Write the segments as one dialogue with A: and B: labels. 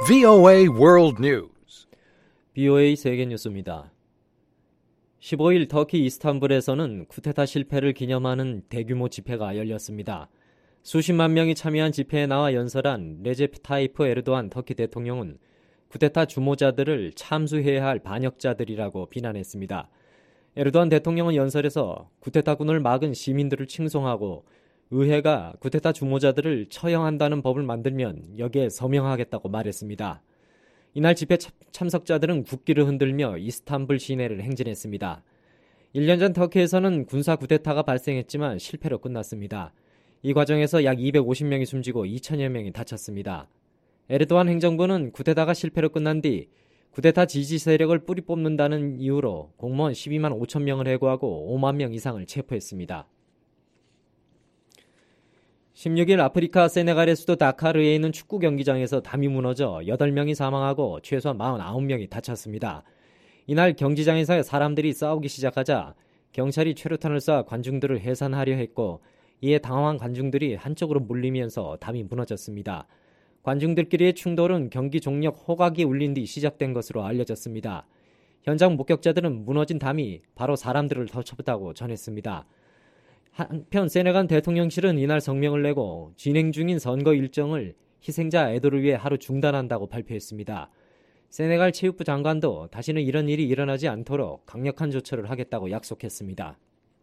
A: VOA World News.
B: BOA 세계 뉴스입니다. 15일 터키 이스탄불에서는 쿠데타 실패를 기념하는 대규모 집회가 열렸습니다. 수십만 명이 참여한 집회에 나와 연설한 레제프 타이프 에르도안 터키 대통령은 쿠데타 주모자들을 참수해야 할 반역자들이라고 비난했습니다. 에르도안 대통령은 연설에서 쿠데타군을 막은 시민들을 칭송하고 의회가 쿠데타 주모자들을 처형한다는 법을 만들면 여기에 서명하겠다고 말했습니다. 이날 집회 참석자들은 국기를 흔들며 이스탄불 시내를 행진했습니다. 1년 전 터키에서는 군사 쿠데타가 발생했지만 실패로 끝났습니다. 이 과정에서 약 250명이 숨지고 2천여 명이 다쳤습니다. 에르도안 행정부는 쿠데타가 실패로 끝난 뒤 쿠데타 지지 세력을 뿌리 뽑는다는 이유로 공무원 12만 5천 명을 해고하고 5만 명 이상을 체포했습니다. 16일 아프리카 세네갈의 수도 다카르에 있는 축구 경기장에서 담이 무너져 8명이 사망하고 최소한 49명이 다쳤습니다. 이날 경기장에서 사람들이 싸우기 시작하자 경찰이 최루탄을 쏴 관중들을 해산하려 했고 이에 당황한 관중들이 한쪽으로 몰리면서 담이 무너졌습니다. 관중들끼리의 충돌은 경기 종료 호각이 울린 뒤 시작된 것으로 알려졌습니다. 현장 목격자들은 무너진 담이 바로 사람들을 덮쳤다고 전했습니다. 한편 세네갈 대통령실은 이날 성명을 내고 진행 중인 선거 일정을 희생자 애도를 위해 하루 중단한다고 발표했습니다. 세네갈 체육부 장관도 다시는 이런 일이 일어나지 않도록 강력한 조처를 하겠다고 약속했습니다.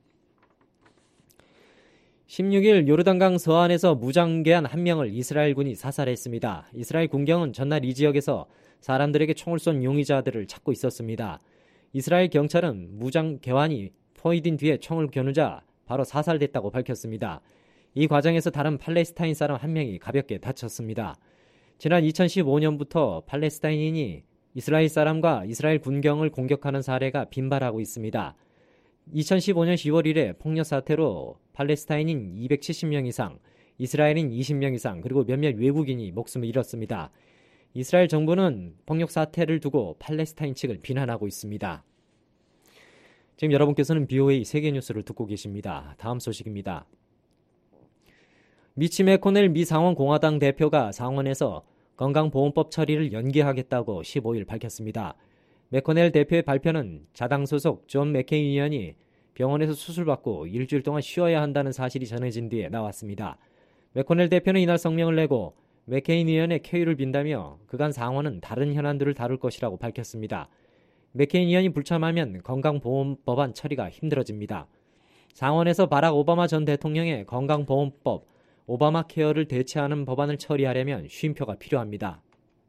B: 16일 요르단강 서안에서 무장계한 한 명을 이스라엘군이 사살했습니다. 이스라엘 군경은 전날 이 지역에서 사람들에게 총을 쏜 용의자들을 찾고 있었습니다. 이스라엘 경찰은 무장계환이 포위된 뒤에 총을 겨누자 바로 사살됐다고 밝혔습니다. 이 과정에서 다른 팔레스타인 사람 한 명이 가볍게 다쳤습니다. 지난 2015년부터 팔레스타인인이 이스라엘 사람과 이스라엘 군경을 공격하는 사례가 빈발하고 있습니다. 2015년 10월 1일 폭력 사태로 팔레스타인인 270명 이상, 이스라엘인 20명 이상, 그리고 몇몇 외국인이 목숨을 잃었습니다. 이스라엘 정부는 폭력 사태를 두고 팔레스타인 측을 비난하고 있습니다. 지금 여러분께서는 BOA 세계 뉴스를 듣고 계십니다. 다음 소식입니다. 미치 매코넬 미 상원 공화당 대표가 상원에서 건강보험법 처리를 연기하겠다고 15일 밝혔습니다. 매코넬 대표의 발표는 자당 소속 존 맥케인 의원이 병원에서 수술받고 일주일 동안 쉬어야 한다는 사실이 전해진 뒤에 나왔습니다. 매코넬 대표는 이날 성명을 내고 맥케인 의원의 쾌유를 빈다며 그간 상원은 다른 현안들을 다룰 것이라고 밝혔습니다. 맥케인 의원이 불참하면 건강보험법안 처리가 힘들어집니다. 상원에서 바락 오바마 전 대통령의 건강보험법 오바마 케어를 대체하는 법안을 처리하려면 쉼표가 필요합니다.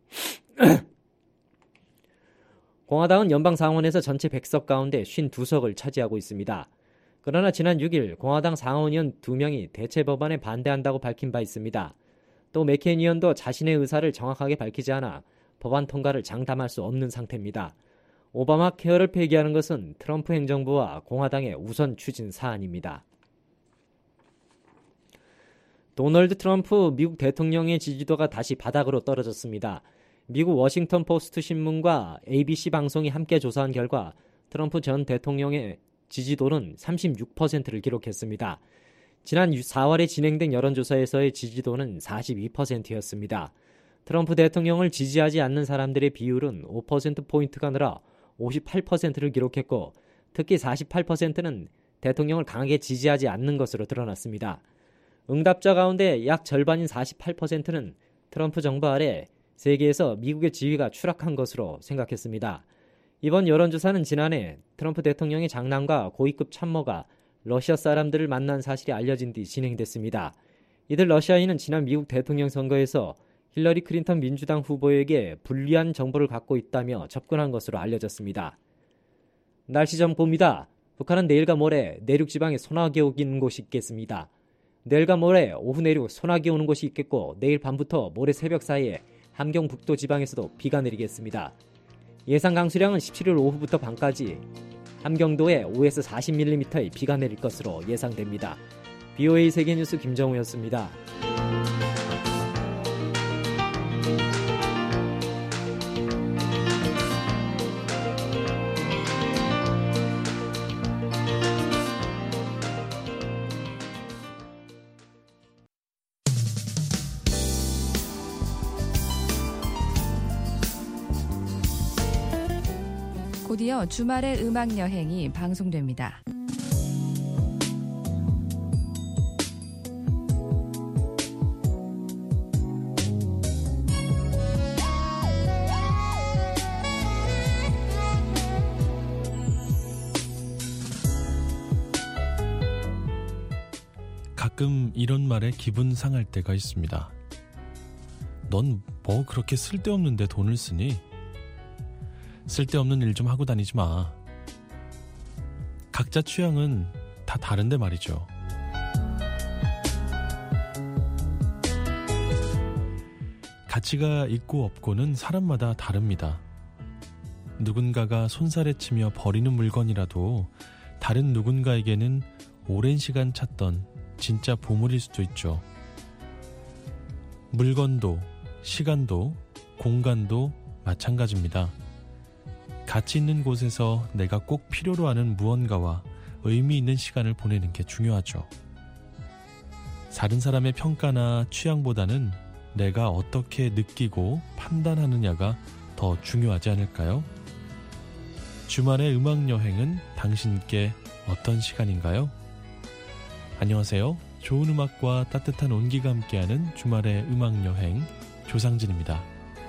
B: 공화당은 연방 상원에서 전체 100석 가운데 52석을 차지하고 있습니다. 그러나 지난 6일 공화당 상원의원 2명이 대체 법안에 반대한다고 밝힌 바 있습니다. 또 맥케인 의원도 자신의 의사를 정확하게 밝히지 않아 법안 통과를 장담할 수 없는 상태입니다. 오바마 케어를 폐기하는 것은 트럼프 행정부와 공화당의 우선 추진 사안입니다. 도널드 트럼프 미국 대통령의 지지도가 다시 바닥으로 떨어졌습니다. 미국 워싱턴 포스트 신문과 ABC 방송이 함께 조사한 결과 트럼프 전 대통령의 지지도는 36%를 기록했습니다. 지난 4월에 진행된 여론조사에서의 지지도는 42%였습니다. 트럼프 대통령을 지지하지 않는 사람들의 비율은 5%포인트가 늘어 58%를 기록했고 특히 48%는 대통령을 강하게 지지하지 않는 것으로 드러났습니다. 응답자 가운데 약 절반인 48%는 트럼프 정부 아래 세계에서 미국의 지위가 추락한 것으로 생각했습니다. 이번 여론조사는 지난해 트럼프 대통령의 장남과 고위급 참모가 러시아 사람들을 만난 사실이 알려진 뒤 진행됐습니다. 이들 러시아인은 지난 미국 대통령 선거에서 힐러리 클린턴 민주당 후보에게 불리한 정보를 갖고 있다며 접근한 것으로 알려졌습니다. 날씨 정보입니다. 북한은 내일과 모레 내륙 지방에 소나기 오는 곳이 있겠습니다. 내일과 모레 오후 내륙 소나기 오는 곳이 있겠고 내일 밤부터 모레 새벽 사이에 함경 북도 지방에서도 비가 내리겠습니다. 예상 강수량은 17일 오후부터 밤까지 함경도에 5에서 40mm의 비가 내릴 것으로 예상됩니다. BOA 세계뉴스 김정우였습니다.
C: 드디어 주말의 음악 여행이 방송됩니다.
D: 가끔 이런 말에 기분 상할 때가 있습니다. 넌 뭐 그렇게 쓸데없는데 돈을 쓰니? 쓸데없는 일 좀 하고 다니지 마. 각자 취향은 다 다른데 말이죠. 가치가 있고 없고는 사람마다 다릅니다. 누군가가 손살에 치며 버리는 물건이라도 다른 누군가에게는 오랜 시간 찾던 진짜 보물일 수도 있죠. 물건도, 시간도, 공간도 마찬가지입니다. 가치 있는 곳에서 내가 꼭 필요로 하는 무언가와 의미 있는 시간을 보내는 게 중요하죠. 다른 사람의 평가나 취향보다는 내가 어떻게 느끼고 판단하느냐가 더 중요하지 않을까요? 주말의 음악 여행은 당신께 어떤 시간인가요? 안녕하세요. 좋은 음악과 따뜻한 온기가 함께하는 주말의 음악 여행 조상진입니다.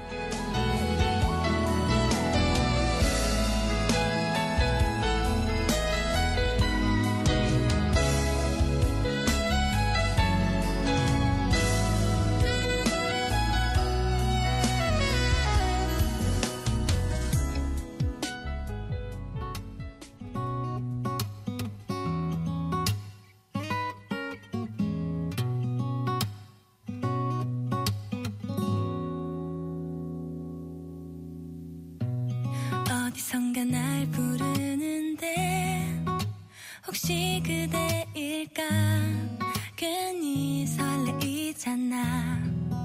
E: 어디선가 날 부르는데 혹시 그대일까? 괜히 설레이잖아.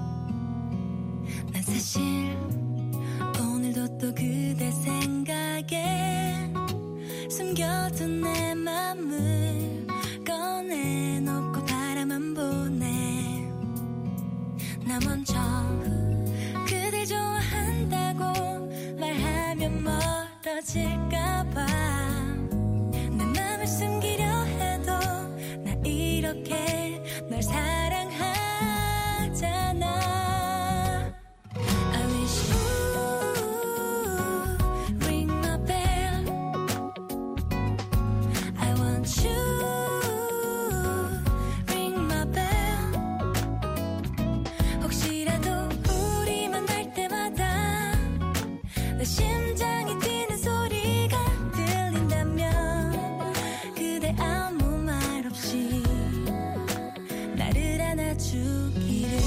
E: 난 사실 오늘도 또 그대 생각에 숨겨둔 내 맘을 꺼내놓고 바라만 보네. 나 먼저 그댈 좋아한다고 말하면 멀어질까봐 내 맘을 숨기려 해도 나 이렇게 널 사랑하잖아. I wish you ring my bell. I want you ring my bell. 혹시라도 우리 만날 때마다 내 심장이 뛰는 소리가 들린다면 그대 아무 말 없이 나를 안아주기를.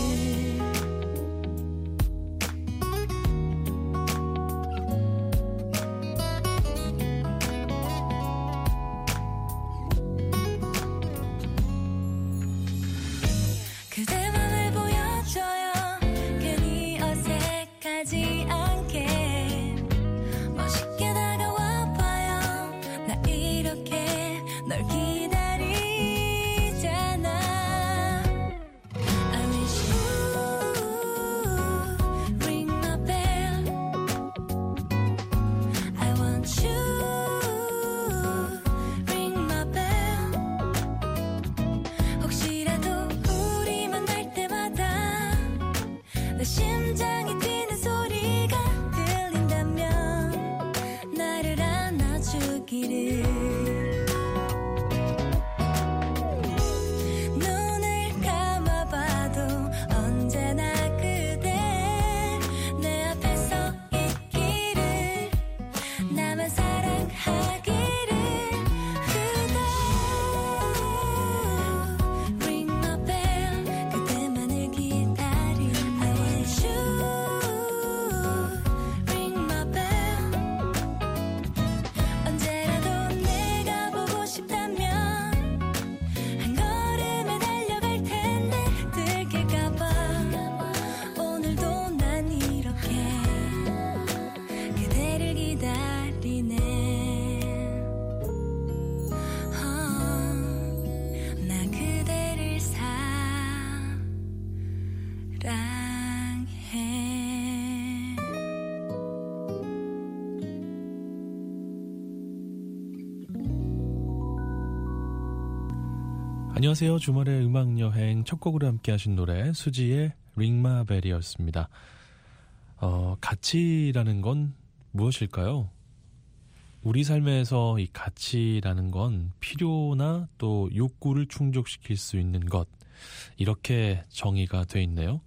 E: 그대 맘을 보여줘요. 괜히 어색하지 않게 멋있게 다가와봐요. 나 이렇게 널 기다리잖아. I
D: 안녕하세요. 주말의 음악여행 첫 곡으로 함께 하신 노래 수지의 링마벨이었습니다. 가치라는 건 무엇일까요? 우리 삶에서 이 가치라는 건 필요나 또 욕구를 충족시킬 수 있는 것, 이렇게 정의가 돼 있네요.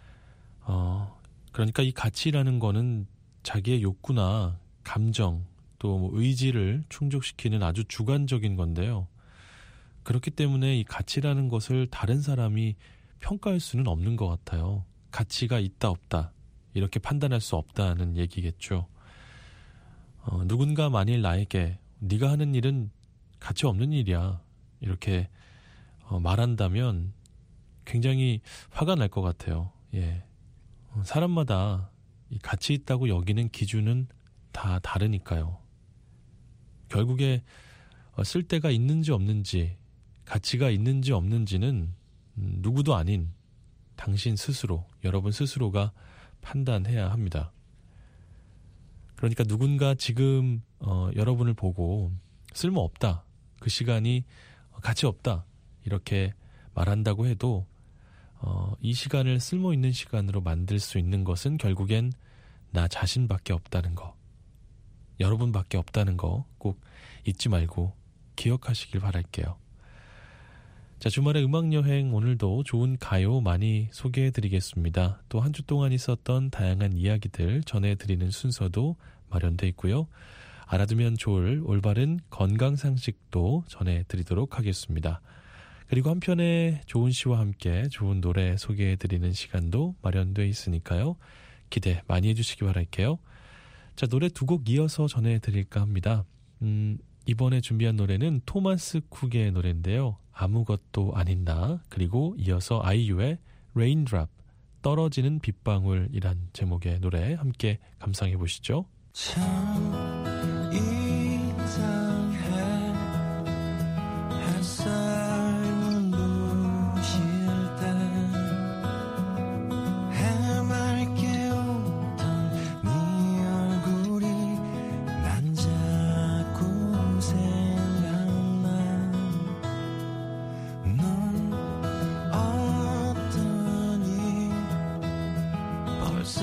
D: 그러니까 이 가치라는 거는 자기의 욕구나 감정 또 뭐 의지를 충족시키는 아주 주관적인 건데요. 그렇기 때문에 이 가치라는 것을 다른 사람이 평가할 수는 없는 것 같아요. 가치가 있다 없다 이렇게 판단할 수 없다는 얘기겠죠. 누군가 만일 나에게 네가 하는 일은 가치 없는 일이야 이렇게 말한다면 굉장히 화가 날 것 같아요. 예. 사람마다 이 가치 있다고 여기는 기준은 다 다르니까요. 결국에 쓸데가 있는지 없는지, 가치가 있는지 없는지는 누구도 아닌 당신 스스로, 여러분 스스로가 판단해야 합니다. 그러니까 누군가 지금 여러분을 보고 쓸모없다, 그 시간이 가치 없다 이렇게 말한다고 해도 이 시간을 쓸모있는 시간으로 만들 수 있는 것은 결국엔 나 자신밖에 없다는 거, 여러분밖에 없다는 거 꼭 잊지 말고 기억하시길 바랄게요. 자, 주말의 음악여행 오늘도 좋은 가요 많이 소개해드리겠습니다. 또 한 주 동안 있었던 다양한 이야기들 전해드리는 순서도 마련돼 있고요. 알아두면 좋을 올바른 건강상식도 전해드리도록 하겠습니다. 그리고 한편에 좋은 시와 함께 좋은 노래 소개해드리는 시간도 마련돼 있으니까요. 기대 많이 해주시기 바랄게요. 자, 노래 두 곡 이어서 전해드릴까 합니다. 이번에 준비한 노래는 토마스 쿡의 노래인데요. 아무것도 아닌 나, 그리고 이어서 아이유의 Raindrop, 떨어지는 빗방울이란 제목의 노래 함께 감상해 보시죠.
F: 참 이상해 햇살 눈부실 때 해맑게 웃던 네 얼굴이 난 자꾸 생각나. 넌 어떠니 벌써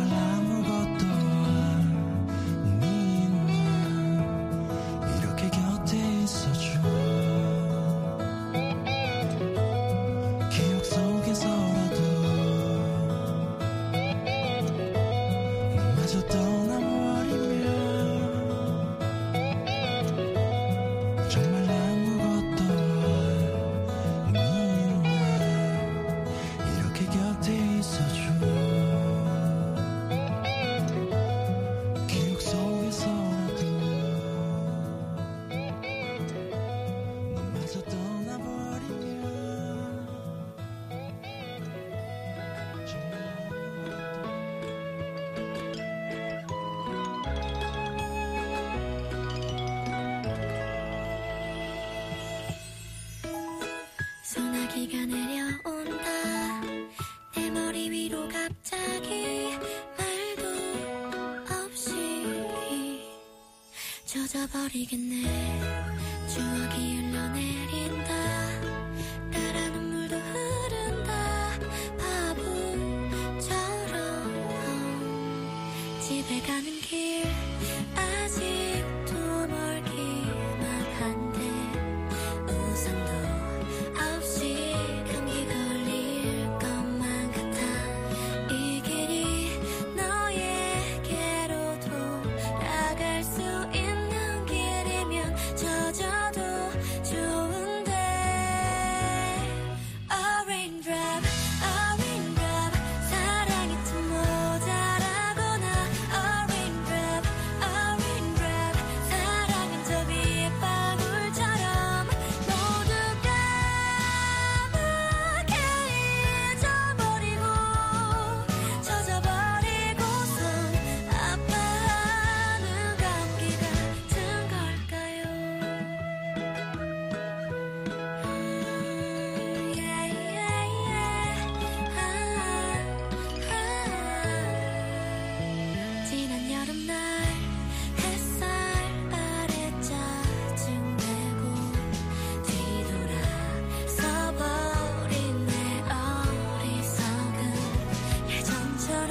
F: 이렇게
E: 비가 내려온다 내 머리 위로 갑자기 말도 없이 젖어버리겠네 추억이 흘러내린다 따라 눈물도 흐른다 바보처럼 집에 가는 길 아직도 멀기만 한데 우산도 없이 감기 걸릴 것만 같아 이 길이 너에게로 돌아갈 수 있는 길이면 젖어도 좋은데 A raindrop 사랑이 좀 모자라거나 A raindrop 사랑은 저 위에 방울처럼 모두 까맣게 잊어버리고 젖어버리고선 아파하는 감기 같은 걸까요 지난 여름날 햇살 아래 짜증내고 뒤돌아서버린 내 어리석은 예전처럼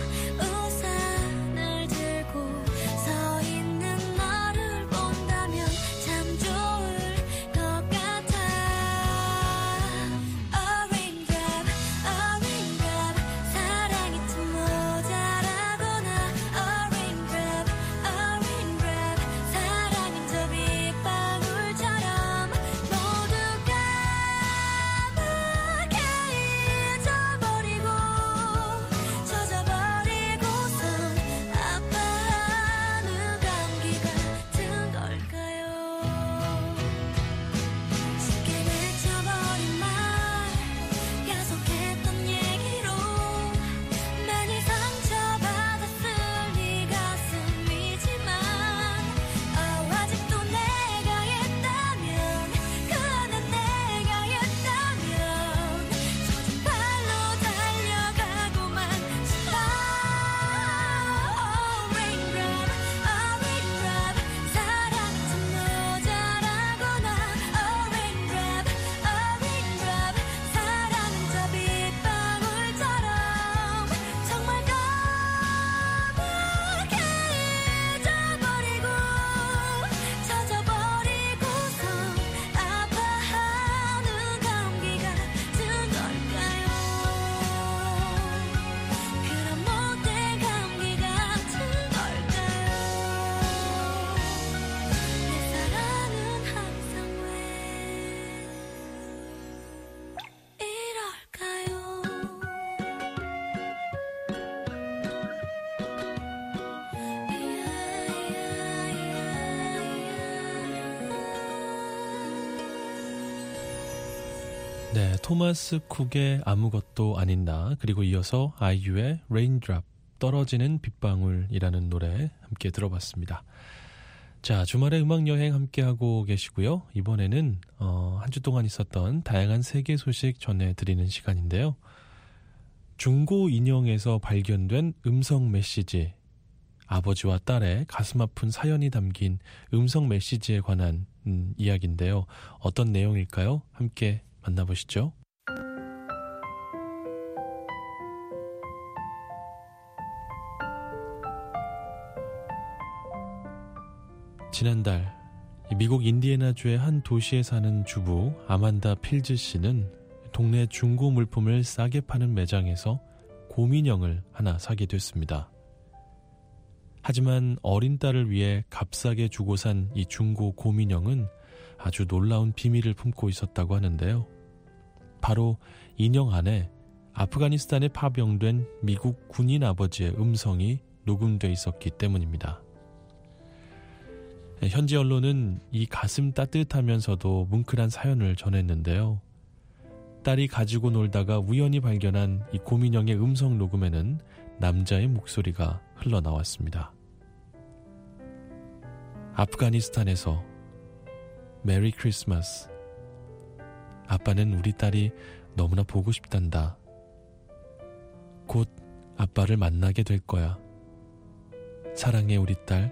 E: 우산을 들고 서 있는 너를 본다면 참 좋을 것 같아 A raindrop 사랑이 좀 모자라거나 A raindrop 사랑은 저 빗방울처럼 모두 까맣게 잊어버리고 젖어버리고선 아파하는 감기 같은 걸까요 쉽게 맺혀버린 말 약속했던 얘기로 많이 상처받았을 네 가슴이지만 아직도 내가 있다면 그는 내가 있다면 젖은 발로 달려가고만 싶어 Raindrop 사랑은 좀 모자라거나 Raindrop 사랑은 저 빗방울처럼 정말 까맣게 잊어버리고 젖어버리고선 아파하는 감기 같은 걸까요 그런 못된 감기 같은 걸까요 내 사랑은 항상 왜 이럴까요
D: 네, 토마스 쿡의 아무것도 아닌 나, 그리고 이어서 아이유의 Raindrop, 떨어지는 빗방울이라는 노래 함께 들어봤습니다. 자, 주말에 음악여행 함께하고 계시고요. 이번에는 한 주 동안 있었던 다양한 세계 소식 전해드리는 시간인데요. 중고 인형에서 발견된 음성 메시지, 아버지와 딸의 가슴 아픈 사연이 담긴 음성 메시지에 관한 이야기인데요. 어떤 내용일까요? 함께 만나보시죠. 지난달 미국 인디애나주의 한 도시에 사는 주부 아만다 필즈 씨는 동네 중고 물품을 싸게 파는 매장에서 곰인형을 하나 사게 됐습니다. 하지만 어린 딸을 위해 값싸게 주고 산 이 중고 곰인형은 아주 놀라운 비밀을 품고 있었다고 하는데요. 바로 인형 안에 아프가니스탄에 파병된 미국 군인 아버지의 음성이 녹음돼 있었기 때문입니다. 현지 언론은 이 가슴 따뜻하면서도 뭉클한 사연을 전했는데요. 딸이 가지고 놀다가 우연히 발견한 이 곰인형의 음성 녹음에는 남자의 목소리가 흘러나왔습니다. 아프가니스탄에서 메리 크리스마스. 아빠 아빠는 우리 딸이 너무나 보고 싶단다. 곧 아빠를 만나게 될 거야. 사랑해 우리 딸.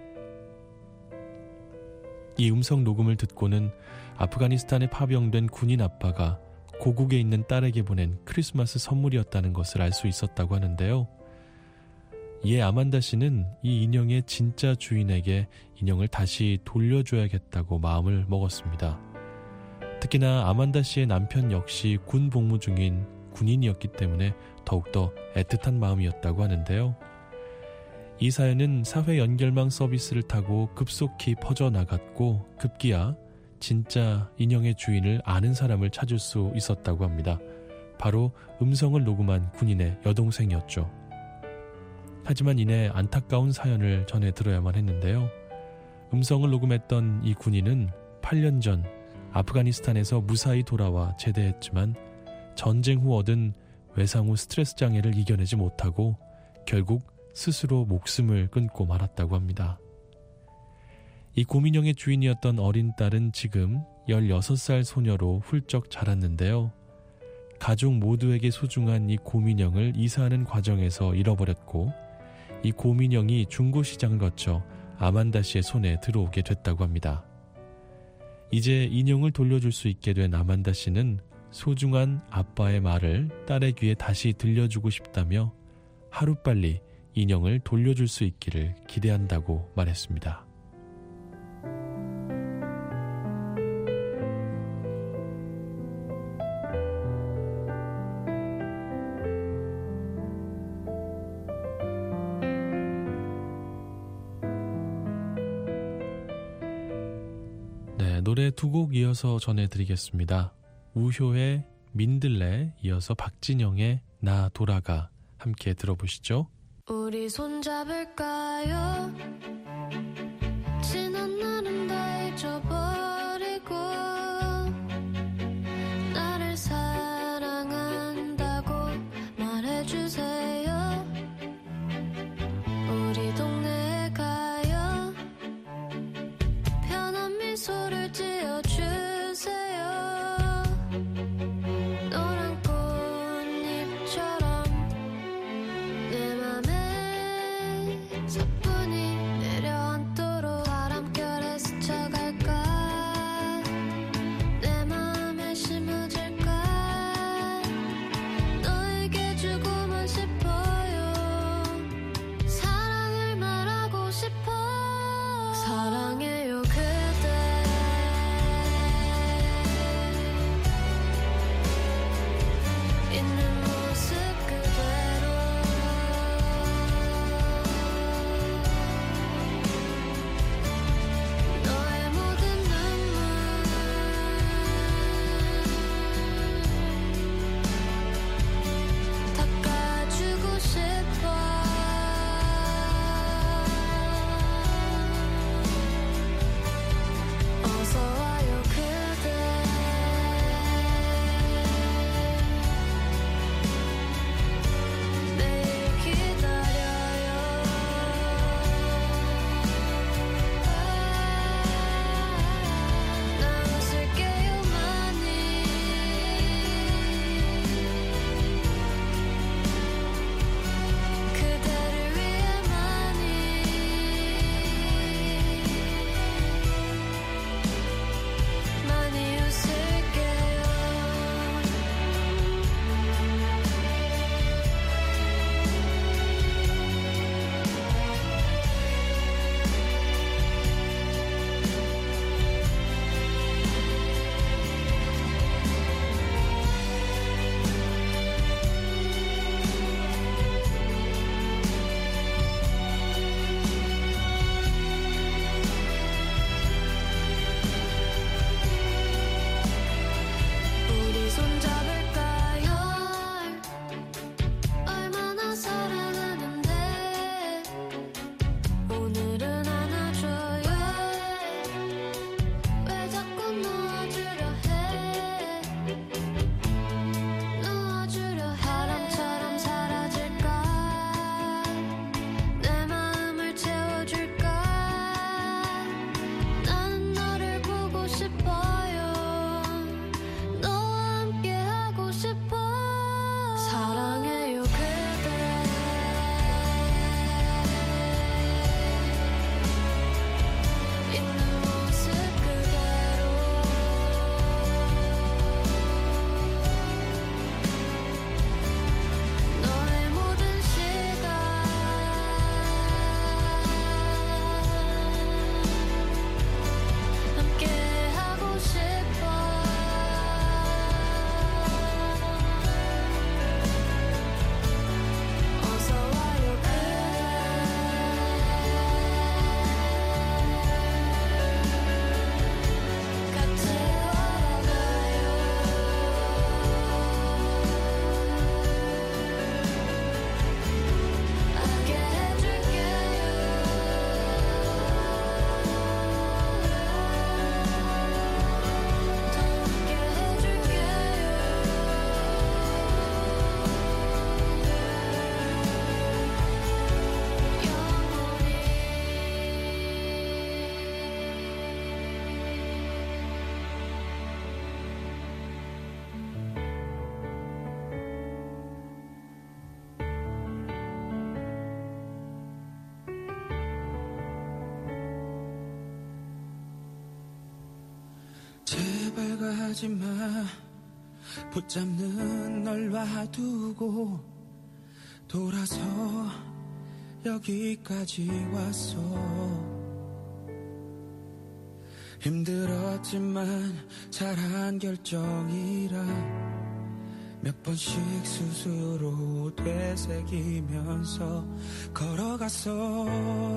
D: 이 음성 녹음을 듣고는 아프가니스탄에 파병된 군인 아빠가 고국에 있는 딸에게 보낸 크리스마스 선물이었다는 것을 알 수 있었다고 하는데요. 이에 아만다 씨는 이 인형의 진짜 주인에게 인형을 다시 돌려줘야겠다고 마음을 먹었습니다. 특히나 아만다 씨의 남편 역시 군 복무 중인 군인이었기 때문에 더욱더 애틋한 마음이었다고 하는데요. 이 사연은 사회 연결망 서비스를 타고 급속히 퍼져나갔고 급기야 진짜 인형의 주인을 아는 사람을 찾을 수 있었다고 합니다. 바로 음성을 녹음한 군인의 여동생이었죠. 하지만 이내 안타까운 사연을 전해 들어야만 했는데요. 음성을 녹음했던 이 군인은 8년 전 아프가니스탄에서 무사히 돌아와 제대했지만 전쟁 후 얻은 외상 후 스트레스 장애를 이겨내지 못하고 결국 스스로 목숨을 끊고 말았다고 합니다. 이 곰인형의 주인이었던 어린 딸은 지금 16살 소녀로 훌쩍 자랐는데요. 가족 모두에게 소중한 이 곰인형을 이사하는 과정에서 잃어버렸고 이 곰인형이 중고시장을 거쳐 아만다 씨의 손에 들어오게 됐다고 합니다. 이제 인형을 돌려줄 수 있게 된 아만다 씨는 소중한 아빠의 말을 딸의 귀에 다시 들려주고 싶다며 하루빨리 인형을 돌려줄 수 있기를 기대한다고 말했습니다. 네, 노래 두 곡 이어서 전해드리겠습니다. 우효의 민들레, 이어서 박진영의 나 돌아가 함께 들어보시죠.
E: 우리 손잡을까요? 지난 날은 다 잊어버리고 나를 사랑한다고 말해주세요. 우리 동네에 가요. 편한 미소를 지어주세요. 노란 꽃잎처럼 내 맘에 사뿐히 내려앉도록 바람결에 스쳐갈까.
F: 가지마 붙잡는 널 놔두고 돌아서 여기까지 왔어. 힘들었지만 잘한 결정이라 몇 번씩 스스로 되새기면서 걸어갔어.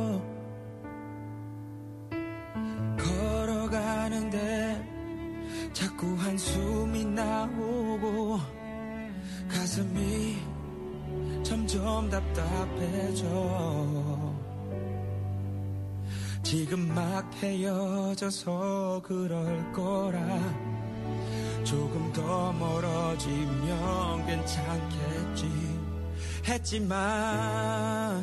F: 걸어가는데 자꾸 한숨이 나오고 가슴이 점점 답답해져. 지금 막 헤어져서 그럴 거라 조금 더 멀어지면 괜찮겠지 했지만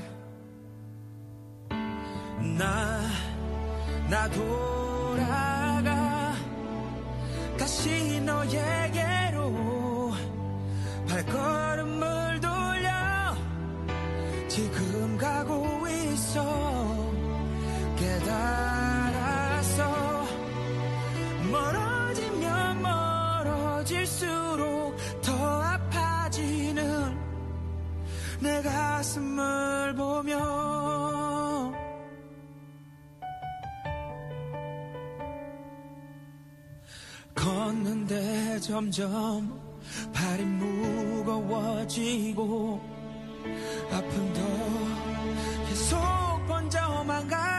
F: 나 돌아가 다시 너에게로 발걸음을 돌려 지금 가고 있어. 깨달았어. 멀어지면 멀어질수록 더 아파지는 내 가슴을 보며 걷는데 점점 발이 무거워지고 아픔도 계속 번져만 가.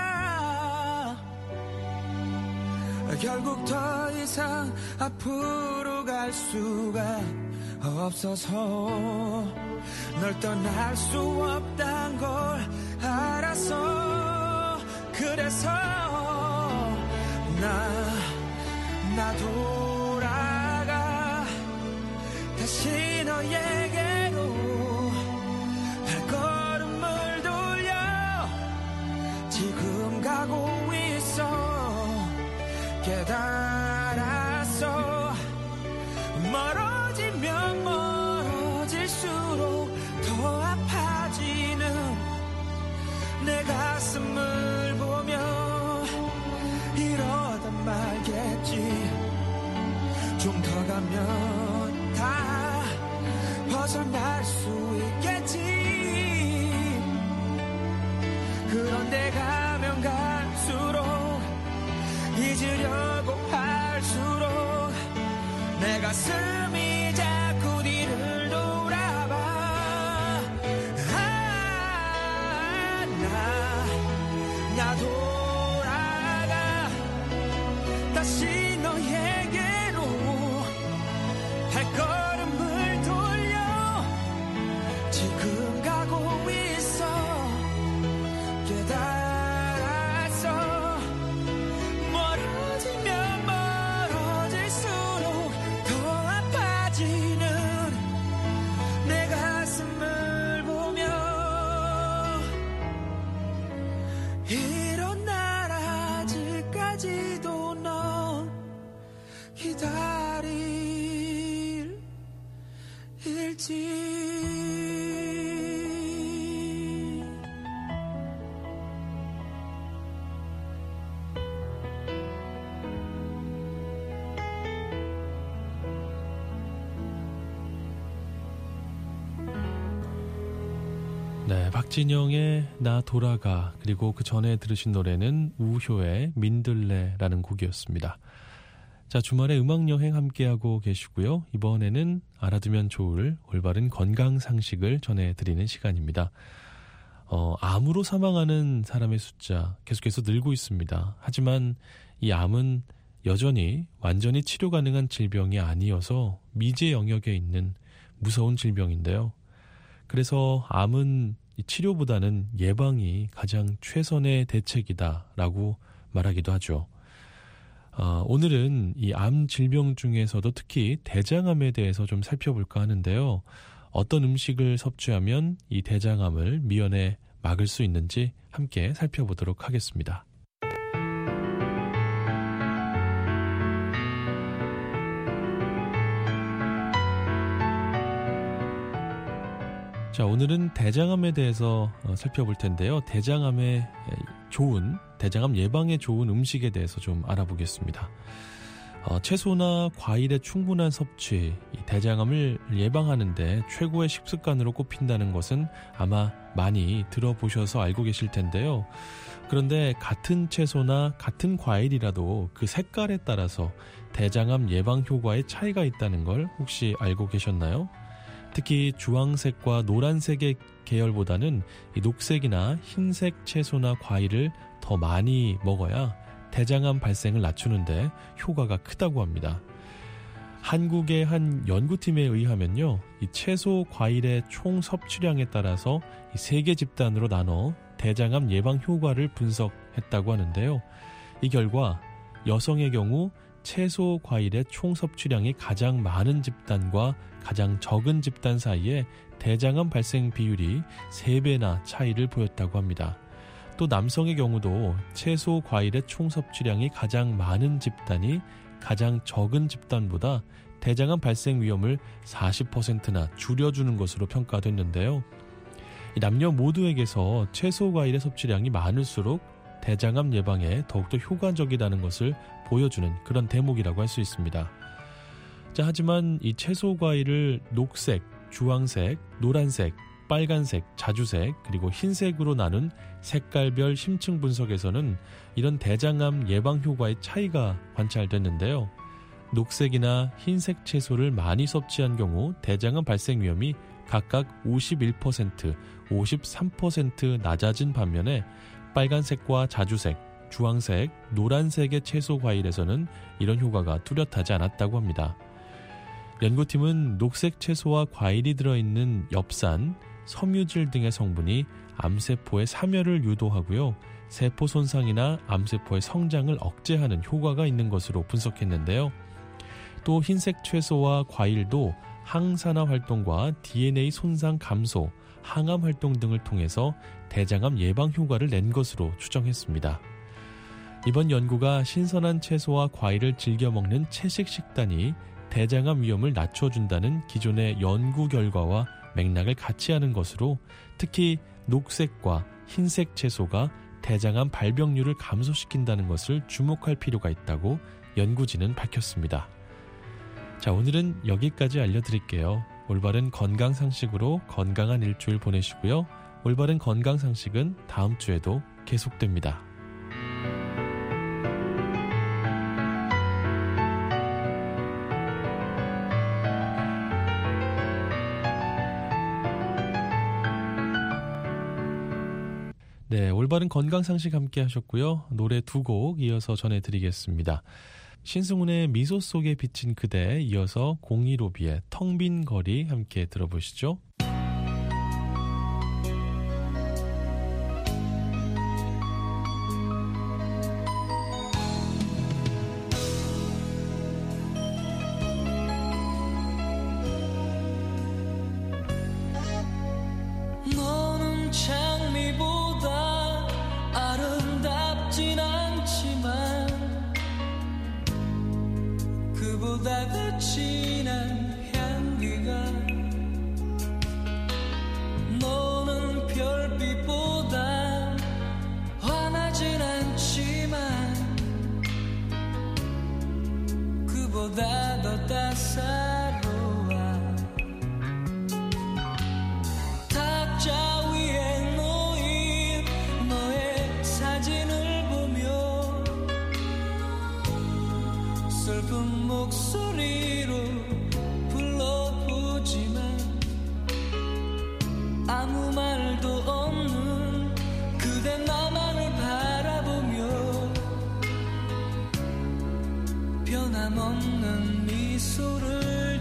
F: 결국 더 이상 앞으로 갈 수가 없어서 널 떠날 수 없단 걸 알았어. 그래서 나 돌아가 다시 너에게로 발걸음을 돌려 지금 가고 있어. 깨달았어. 멀어지면 멀어질수록 더 아파지는 내 가슴을 보며 이러다 말겠지. 좀 더 가면 다 벗어날 수 있겠지. 그런데 가면 갈수록 잊으려고 할수록 내 가슴이 자꾸 뒤를 돌아봐. 나 돌아가 다시 너에게로 발걸음을 돌려 지금 가고 있어. 깨달았어. 멀어지면 멀어질수록 더 아파지는 내 가슴을 보며 일어날 아직까지도 넌 기다릴지.
D: 네, 박진영의 나 돌아가, 그리고 그 전에 들으신 노래는 우효의 민들레라는 곡이었습니다. 자, 주말에 음악여행 함께하고 계시고요. 이번에는 알아두면 좋을 올바른 건강상식을 전해드리는 시간입니다. 암으로 사망하는 사람의 숫자 계속해서 늘고 있습니다. 하지만 이 암은 여전히 완전히 치료 가능한 질병이 아니어서 미제 영역에 있는 무서운 질병인데요. 그래서 암은 치료보다는 예방이 가장 최선의 대책이다라고 말하기도 하죠. 오늘은 이 암 질병 중에서도 특히 대장암에 대해서 좀 살펴볼까 하는데요. 어떤 음식을 섭취하면 이 대장암을 미연에 막을 수 있는지 함께 살펴보도록 하겠습니다. 자, 오늘은 대장암에 대해서 살펴볼 텐데요. 대장암 예방에 좋은 음식에 대해서 좀 알아보겠습니다. 채소나 과일의 충분한 섭취, 이 대장암을 예방하는 데 최고의 식습관으로 꼽힌다는 것은 아마 많이 들어보셔서 알고 계실 텐데요. 그런데 같은 채소나 같은 과일이라도 그 색깔에 따라서 대장암 예방 효과에 차이가 있다는 걸 혹시 알고 계셨나요? 특히 주황색과 노란색의 계열보다는 이 녹색이나 흰색 채소나 과일을 더 많이 먹어야 대장암 발생을 낮추는데 효과가 크다고 합니다. 한국의 한 연구팀에 의하면요, 이 채소, 과일의 총 섭취량에 따라서 이 3개 집단으로 나눠 대장암 예방 효과를 분석했다고 하는데요. 이 결과 여성의 경우 채소, 과일의 총 섭취량이 가장 많은 집단과 가장 적은 집단 사이에 대장암 발생 비율이 3배나 차이를 보였다고 합니다. 또 남성의 경우도 채소, 과일의 총 섭취량이 가장 많은 집단이 가장 적은 집단보다 대장암 발생 위험을 40%나 줄여주는 것으로 평가됐는데요. 남녀 모두에게서 채소, 과일의 섭취량이 많을수록 대장암 예방에 더욱더 효과적이라는 것을 보여주는 그런 대목이라고 할 수 있습니다. 자, 하지만 이 채소, 과일을 녹색, 주황색, 노란색, 빨간색, 자주색, 그리고 흰색으로 나눈 색깔별 심층 분석에서는 이런 대장암 예방 효과의 차이가 관찰됐는데요. 녹색이나 흰색 채소를 많이 섭취한 경우 대장암 발생 위험이 각각 51%, 53% 낮아진 반면에 빨간색과 자주색, 주황색, 노란색의 채소 과일에서는 이런 효과가 뚜렷하지 않았다고 합니다. 연구팀은 녹색 채소와 과일이 들어있는 엽산, 섬유질 등의 성분이 암세포의 사멸을 유도하고요, 세포 손상이나 암세포의 성장을 억제하는 효과가 있는 것으로 분석했는데요. 또 흰색 채소와 과일도 항산화 활동과 DNA 손상 감소, 항암 활동 등을 통해서 대장암 예방 효과를 낸 것으로 추정했습니다. 이번 연구가 신선한 채소와 과일을 즐겨 먹는 채식 식단이 대장암 위험을 낮춰준다는 기존의 연구 결과와 맥락을 같이 하는 것으로 특히 녹색과 흰색 채소가 대장암 발병률을 감소시킨다는 것을 주목할 필요가 있다고 연구진은 밝혔습니다. 자, 오늘은 여기까지 알려드릴게요. 올바른 건강상식으로 건강한 일주일 보내시고요. 올바른 건강상식은 다음 주에도 계속됩니다. 네, 올바른 건강상식 함께 하셨고요. 노래 2곡 이어서 전해드리겠습니다. 신승훈의 미소 속에 비친 그대, 이어서 015B의 텅 빈 거리 함께 들어보시죠.
F: 너는 장미보다 아름답진 않지만 그보다 더 진한 향기가, 너는 별빛보다 환하진 않지만 그보다 더 따사로워. 탁자 위에 놓인 너의 사진을 보며 슬픈 목소리로 불러보지만 아무 말도 없는 그대 나만을 바라보며 변함없는 미소를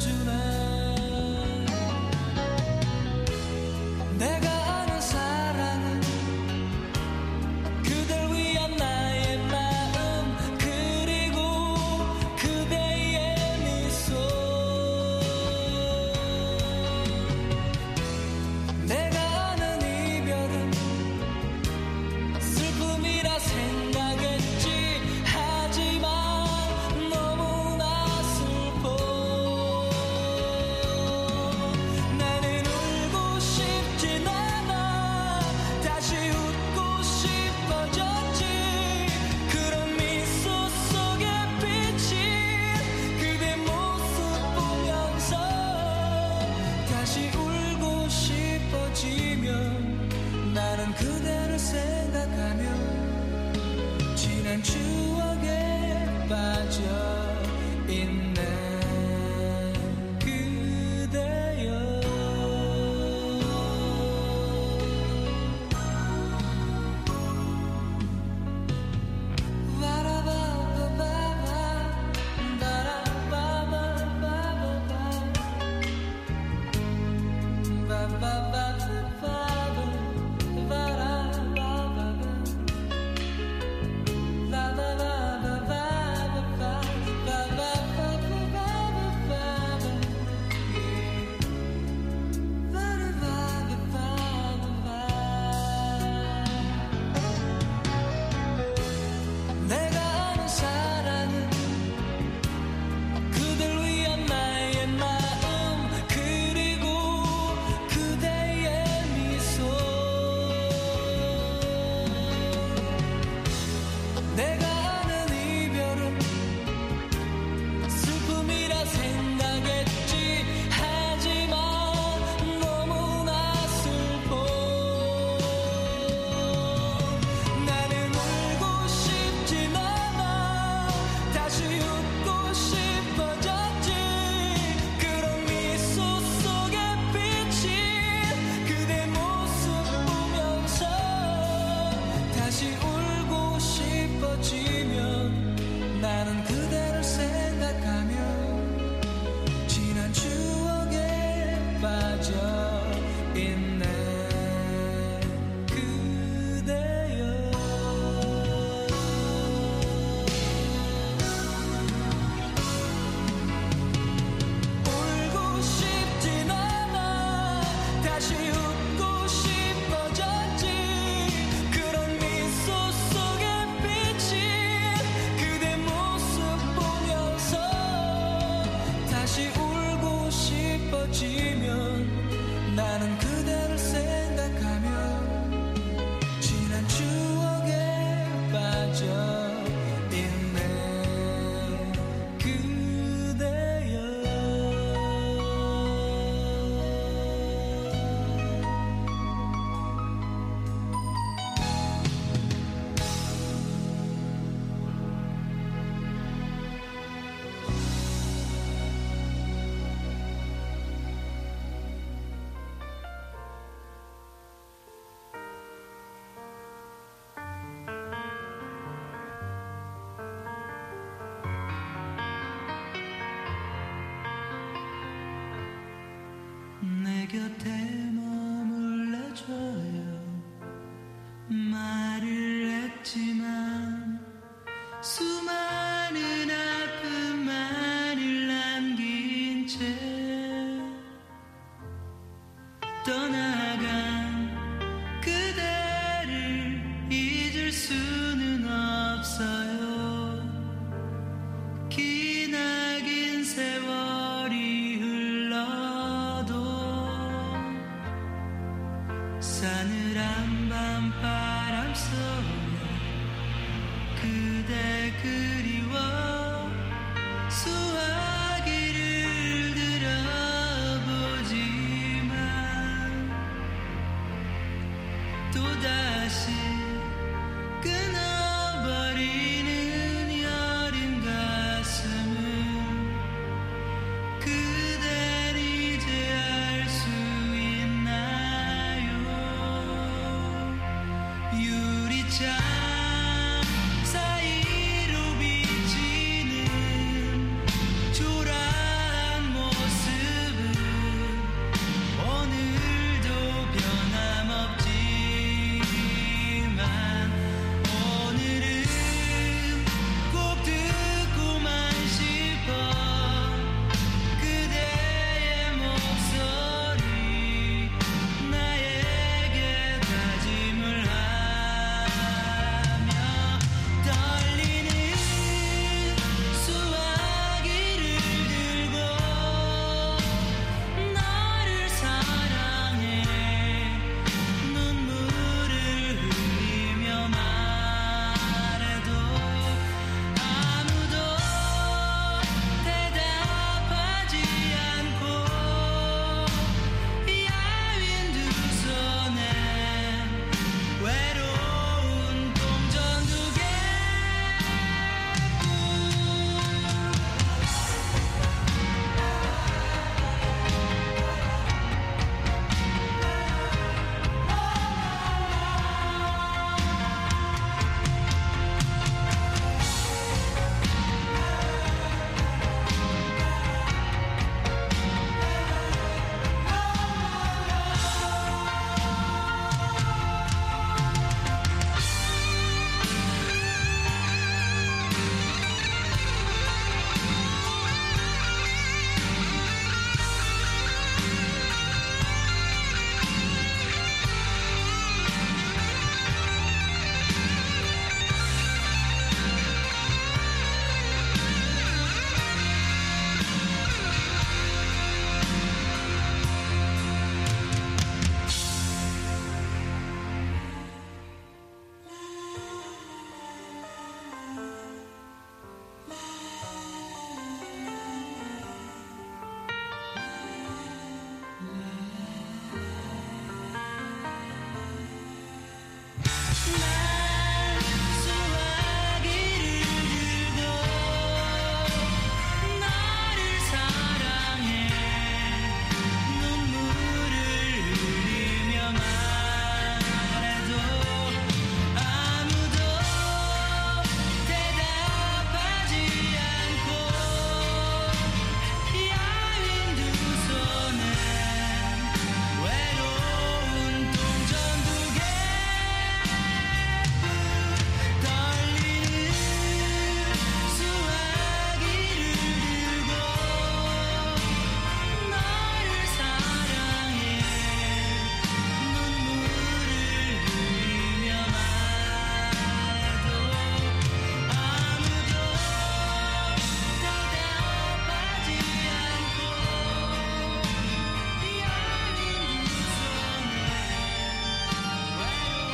G: 내 곁에 머물러줘요. 말을 했지만 수많은 아픔만을 남긴 채 떠나간 그대를 잊을 수는 없어요. 기나긴 세월이 흘러도 싸늘한 밤바람 속에 그대 그리워 수화기를 들어보지만 또다시 끊어버리는 여린 가슴은 그댈 이제 알 수 있나요? 유리창 사이로 비치는 초라한 모습은 오늘도 변함없지만 오늘은 꼭 듣고만 싶어 그대의 목소리 나에게 다짐을 하며 떨리는 수화기를 들고 너를 사랑해 눈물을 흘리며 말해도 아무도 대답하지 않고 야윈 두 손에 외로운 동전 두 개. 난 수화기를 들고 너를 사랑해 눈물을 흘리며 말해도 아무도 대답하지 않고 야윈 두 손에 외로운 동전 두 개. 떨리는 수화기를 들고 너를 사랑해 눈물을 흘리며 말해도 아무도 대답하지 않고 야윈 두 손에 외로운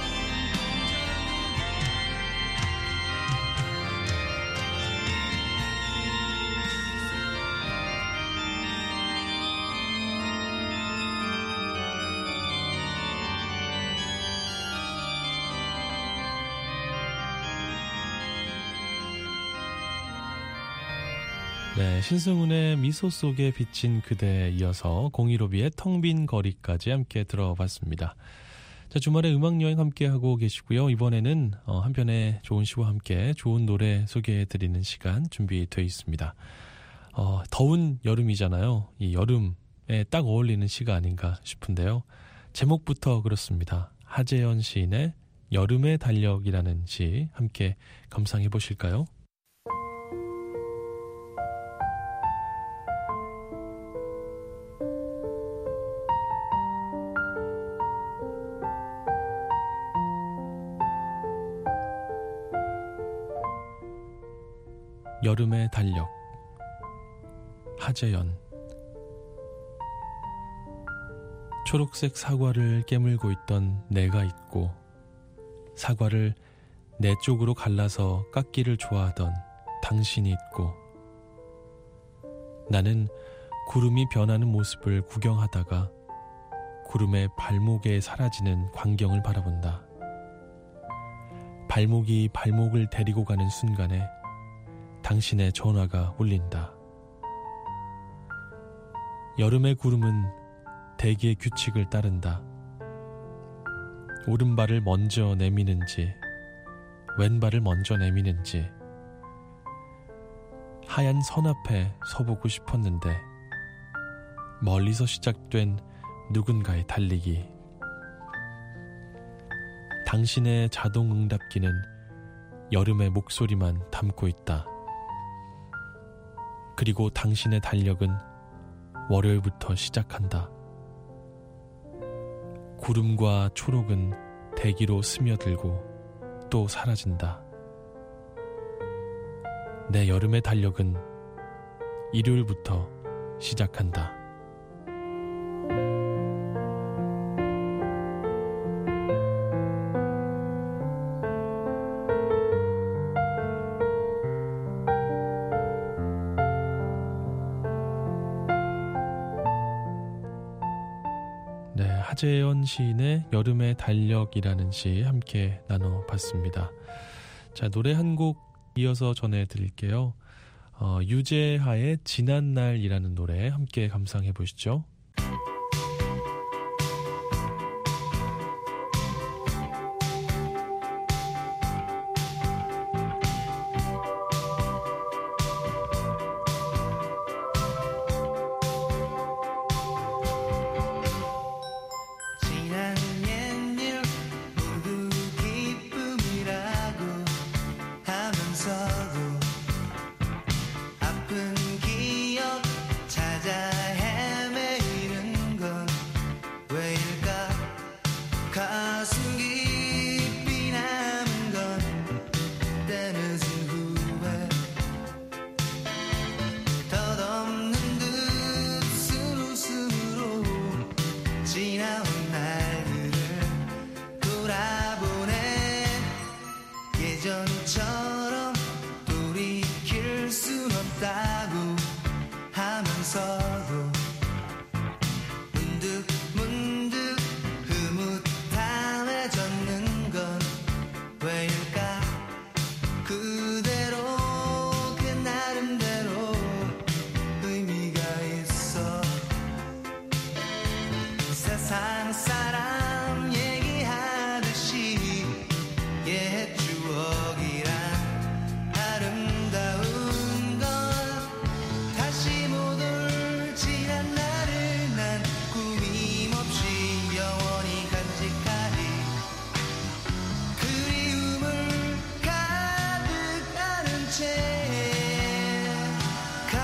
D: 네, 신승훈의 미소 속에 비친 그대에 이어서 015B의 텅 빈 거리까지 함께 들어봤습니다. 자, 주말에 음악여행 함께하고 계시고요. 이번에는 한편의 좋은 시와 함께 좋은 노래 소개해드리는 시간 준비되어 있습니다. 더운 여름이잖아요. 이 여름 딱 어울리는 시가 아닌가 싶은데요. 제목부터 그렇습니다. 하재현 시인의 여름의 달력이라는 시 함께 감상해 보실까요? 여름의 달력 하재현. 초록색 사과를 깨물고 있던 내가 있고 사과를 내 쪽으로 갈라서 깎기를 좋아하던 당신이 있고 나는 구름이 변하는 모습을 구경하다가 구름의 발목에 사라지는 광경을 바라본다. 발목이 발목을 데리고 가는 순간에 당신의 전화가 울린다. 여름의 구름은 대기의 규칙을 따른다. 오른발을 먼저 내미는지 왼발을 먼저 내미는지 하얀 선 앞에 서보고 싶었는데 멀리서 시작된 누군가의 달리기. 당신의 자동 응답기는 여름의 목소리만 담고 있다. 그리고 당신의 달력은 월요일부터 시작한다. 구름과 초록은 대기로 스며들고 또 사라진다. 내 여름의 달력은 일요일부터 시작한다. 하재현 시인의 여름의 달력이라는 시 함께 나눠봤습니다. 자, 노래 한 곡 이어서 전해드릴게요. 유재하의 지난날이라는 노래 함께 감상해 보시죠.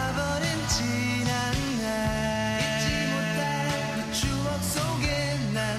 F: 지난 날 잊지 못할 그 추억 속에 난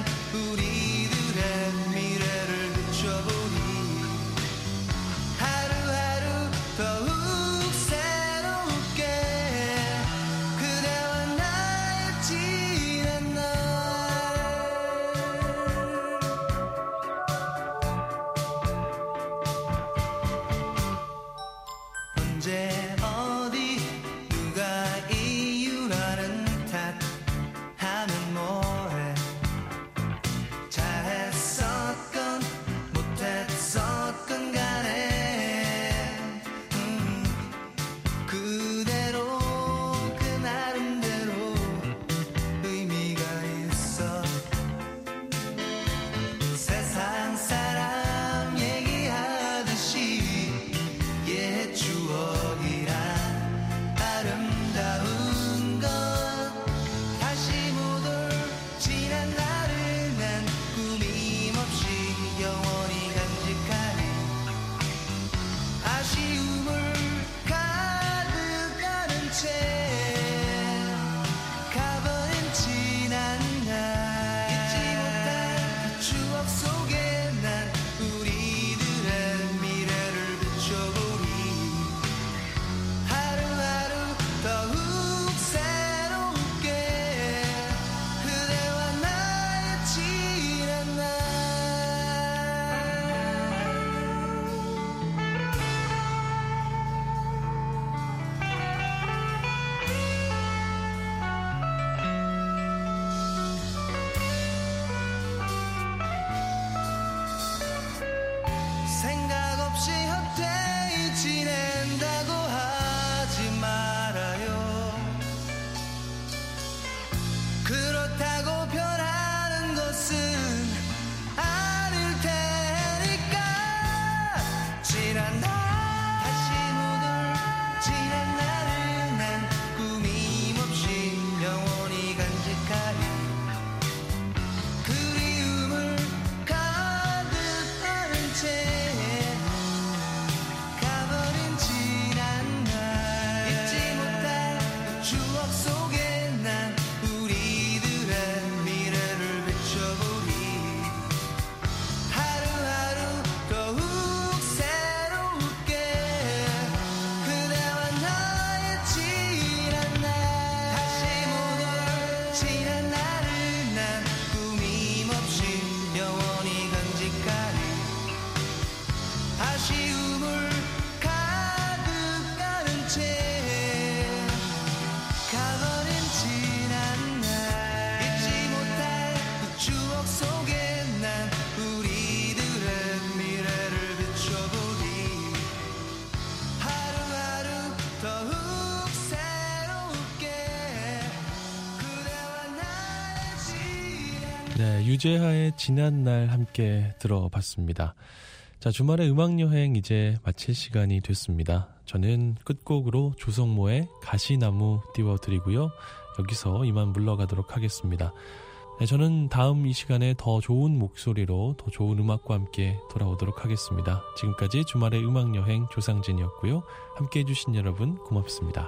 D: 네, 유재하의 지난 날 함께 들어봤습니다. 자, 주말의 음악여행 이제 마칠 시간이 됐습니다. 저는 끝곡으로 조성모의 가시나무 띄워드리고요. 여기서 이만 물러가도록 하겠습니다. 네, 저는 다음 이 시간에 더 좋은 목소리로 더 좋은 음악과 함께 돌아오도록 하겠습니다. 지금까지 주말의 음악여행 조상진이었고요. 함께 해주신 여러분 고맙습니다.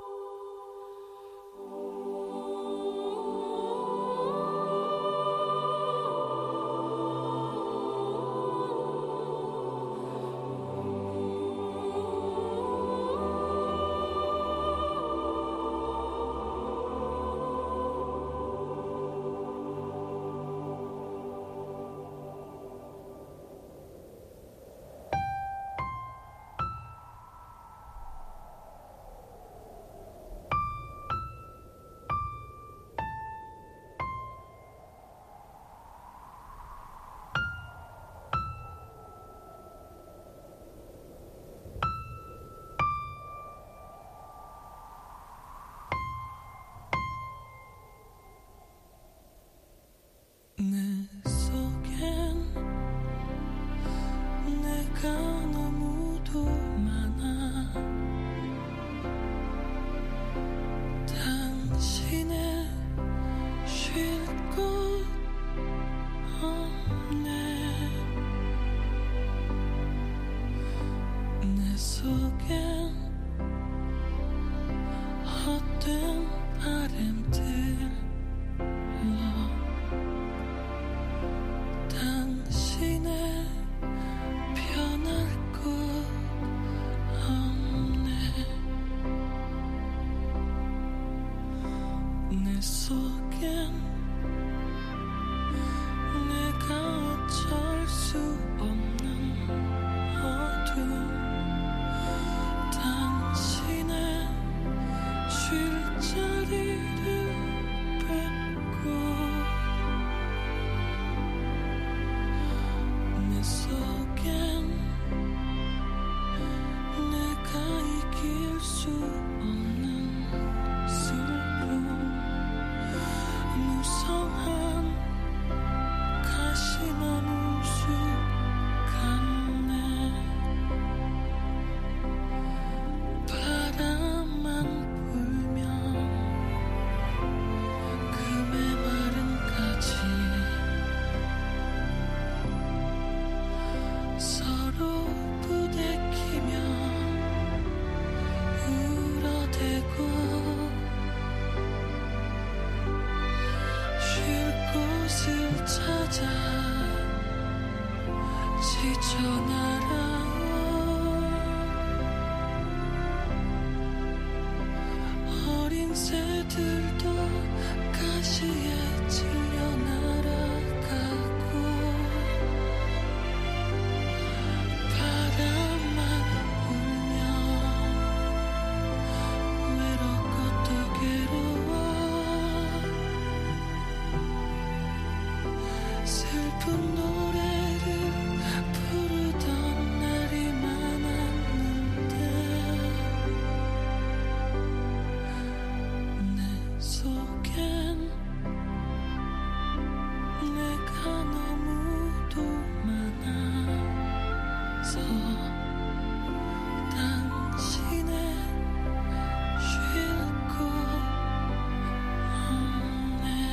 G: 내 속엔 내가 너무도 많아. 당신의 쉴 곳 없네. 내 속엔 헛된 바램들 당신의 변할 것 없네. 내 속엔 내가 어쩔 수 없는 어둠. 당신의 쉴 자리를 뺏고 내 속엔 내가 이길 수 없는 슬픔. 무성한 가시나무 숲 같네. 바람만 불면 그 메마른 가지 서로 부대끼며 울어대고 쉴 곳을 찾아 지쳐 날아온 어린 새들도 가시에 찔려 날아가고 바람만 불면 외롭고 또 괴로워 슬픈 노래를 부르던 날이 많았는데 내 속엔 내가 너무도 많아서 당신의 쉴 곳 없네.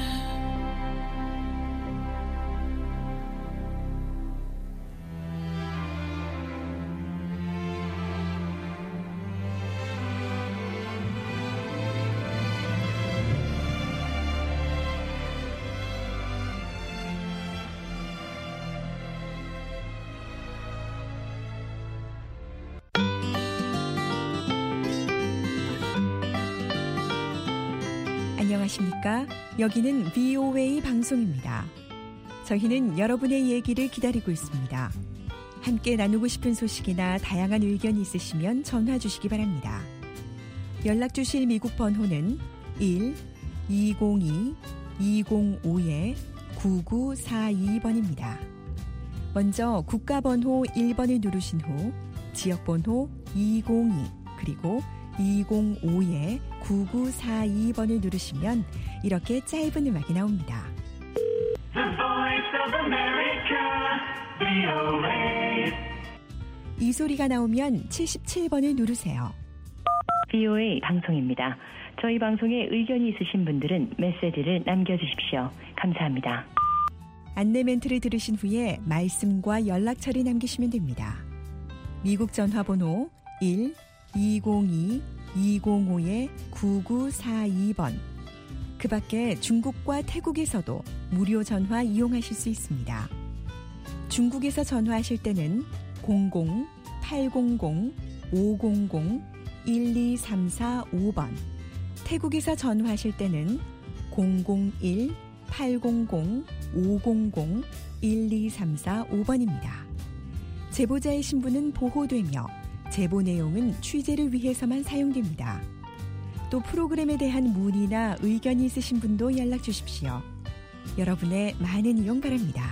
C: 안녕하십니까? 여기는 VOA 방송입니다. 저희는 여러분의 얘기를 기다리고 있습니다. 함께 나누고 싶은 소식이나 다양한 의견이 있으시면 전화 주시기 바랍니다. 연락 주실 미국 번호는 1-202-205-9942번입니다. 먼저 국가번호 1번을 누르신 후 지역번호 202 그리고 205-9942번을 누르시면 이렇게 짧은 음악이 나옵니다. 이 소리가 나오면 77번을 누르세요.
H: VOA 방송입니다. 저희 방송에 의견이 있으신 분들은 메시지를 남겨주십시오. 감사합니다.
C: 안내 멘트를 들으신 후에 말씀과 연락처를 남기시면 됩니다. 미국 전화번호 1-202-205-9942번. 그 밖에 중국과 태국에서도 무료 전화 이용하실 수 있습니다. 중국에서 전화하실 때는 00-800-500-1234-5번. 태국에서 전화하실 때는 001-800-500-1234-5번입니다. 제보자의 신분은 보호되며 제보 내용은 취재를 위해서만 사용됩니다. 또 프로그램에 대한 문의나 의견이 있으신 분도 연락 주십시오. 여러분의 많은 이용 바랍니다.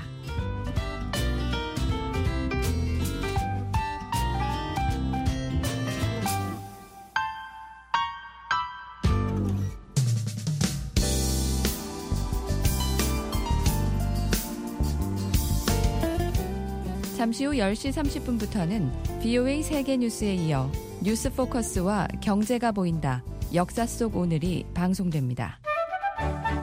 I: 잠시 후 10시 30분부터는 VOA 세계 뉴스에 이어 뉴스 포커스와 경제가 보인다. 역사 속 오늘이 방송됩니다.